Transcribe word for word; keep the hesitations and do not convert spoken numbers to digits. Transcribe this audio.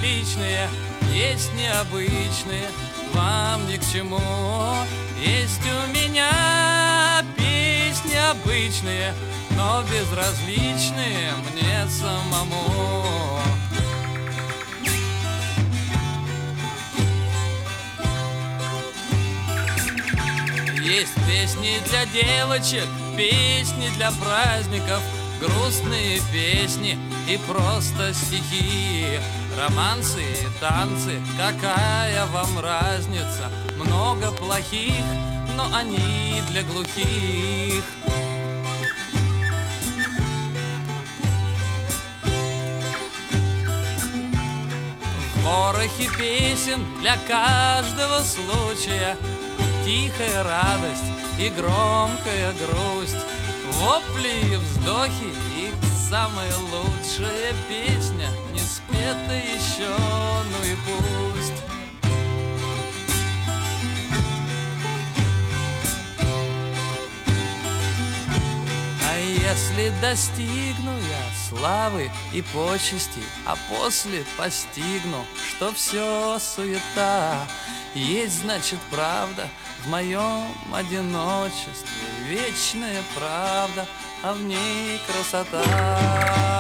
отличные, есть необычные, вам ни к чему. Есть у меня песни обычные, но безразличные мне самому. Есть песни для девочек, песни для праздников, грустные песни и просто стихи, романсы и танцы, какая вам разница? Много плохих, но они для глухих. В ворохе песен для каждого случая тихая радость и громкая грусть, вопли и вздохи и самая лучшая песня не спета еще, ну и пусть. А если достигну я славы и почести, а после постигну, что все суета, есть, значит, правда в моем одиночестве, вечная правда, а в ней красота.